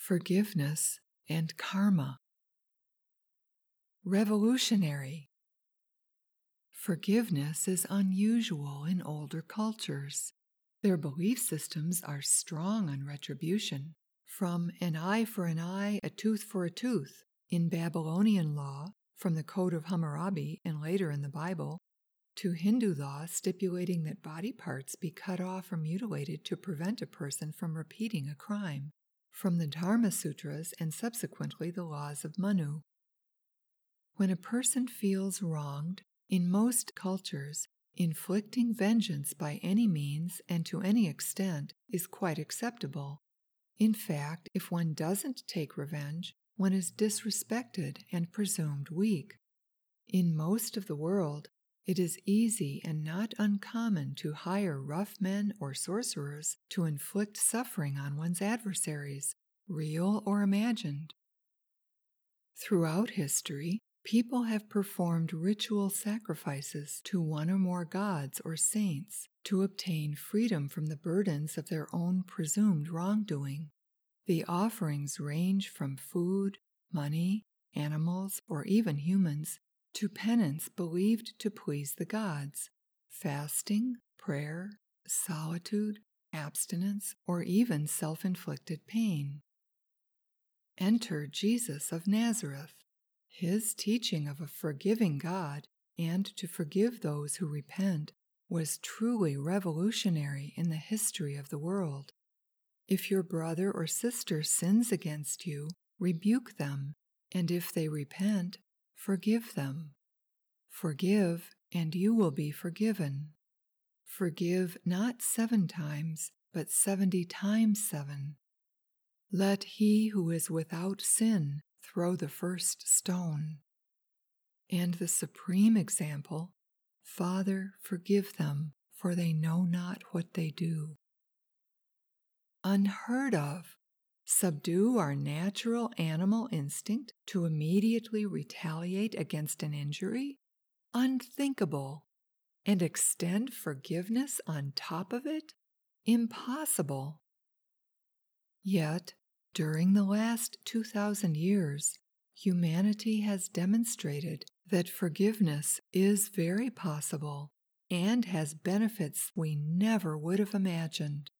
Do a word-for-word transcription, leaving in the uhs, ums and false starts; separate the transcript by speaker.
Speaker 1: Forgiveness and karma. Revolutionary. Forgiveness is unusual in older cultures. Their belief systems are strong on retribution, from an eye for an eye, a tooth for a tooth, in Babylonian law, from the Code of Hammurabi and later in the Bible, to Hindu law stipulating that body parts be cut off or mutilated to prevent a person from repeating a crime, from the Dharma Sutras and subsequently the laws of Manu. When a person feels wronged, in most cultures, inflicting vengeance by any means and to any extent is quite acceptable. In fact, if one doesn't take revenge, one is disrespected and presumed weak. In most of the world, it is easy and not uncommon to hire rough men or sorcerers to inflict suffering on one's adversaries, real or imagined. Throughout history, people have performed ritual sacrifices to one or more gods or saints to obtain freedom from the burdens of their own presumed wrongdoing. The offerings range from food, money, animals, or even humans, to penance believed to please the gods, fasting, prayer, solitude, abstinence, or even self-inflicted pain. Enter Jesus of Nazareth. His teaching of a forgiving God and to forgive those who repent was truly revolutionary in the history of the world. If your brother or sister sins against you, rebuke them, and if they repent, forgive them. Forgive, and you will be forgiven. Forgive not seven times, but seventy times seven. Let he who is without sin throw the first stone. And the supreme example, Father, forgive them, for they know not what they do. Unheard of. Subdue our natural animal instinct to immediately retaliate against an injury? Unthinkable. And extend forgiveness on top of it? Impossible. Yet, during the last two thousand years, humanity has demonstrated that forgiveness is very possible and has benefits we never would have imagined.